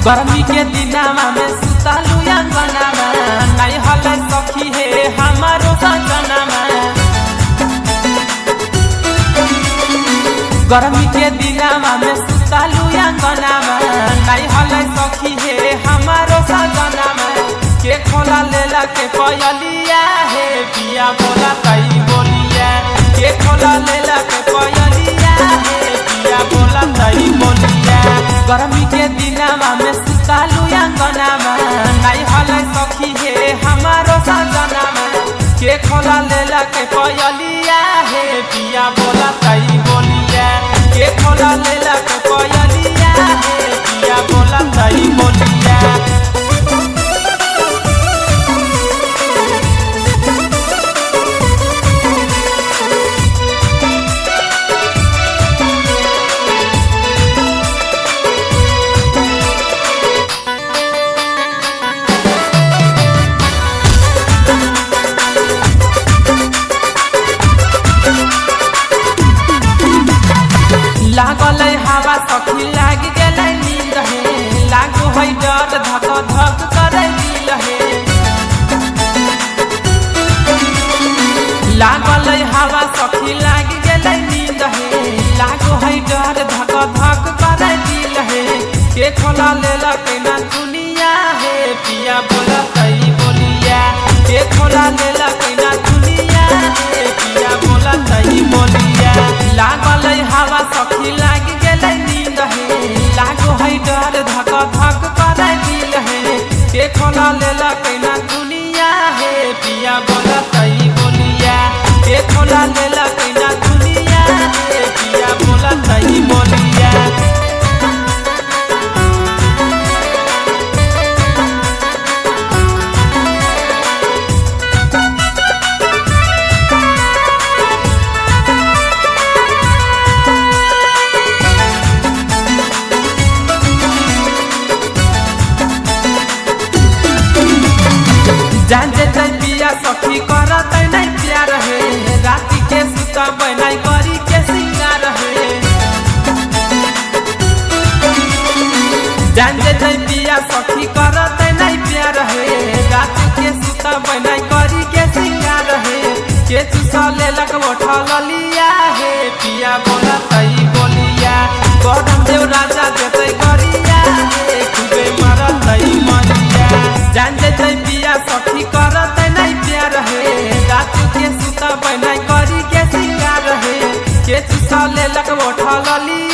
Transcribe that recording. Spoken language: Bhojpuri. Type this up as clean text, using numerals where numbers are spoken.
गर्मी के दिनामा में सुतालू अंगनामा नहीं हले सखी है हमारो सजनामा। गर्मी के दिनामा में सुतालू अंगनामा नहीं हले सखी है हमारो सजनामा। के खोला लेला के पयलिया है पिया बोला तई बोलिया। के खोला लेला के पयलिया है पिया बोला तई बोलिया। गर्मी के दिनामा में सुतालू अंगनामा नहीं हले सखी है हमारो सजनामा। के खोला लेला के पयलिया है पिया बोला तई बोलिया। के खोला लेला के पयलिया है पिया बोला तई बोलिया। लागल हवा सखी लाग गल नींद है लागो है डर धक धक करे दिल है। लागल हवा सखी लाग गल नींद है लागो है डर धक धक करे दिल है। के खोला लेला के ना दुनिया है पिया बोला तई बोलिया। के खोला लेला के ना दुनिया है पिया बोला तई बोलिया। लागल हवा सखी लाग गल नींद है लागो है डर धक धक करे दिल है। के खोला लेला के ना दुनिया है पिया बोला तई बोलिया। के खोला लेला के ना दुनिया है पिया बोला तई बोलिया। जान जे पिया सखी करत नहीं प्यार है राती के सुता बनाई करी के सिंगार है। जान जे पिया सखी करत नहीं प्यार है राती के सुता बनाई करी के सिंगार है। के चुसा लेलक उठल लिया है पिया बोला तई बोलिया। गौतम देव राजा देते करिया है खूबे मरत तई मरिया। जान जे पिया सखी करत नहीं प्यार है रात के सुता बनाई करी के सिंगार है। के चुसा लेलक उठल लिया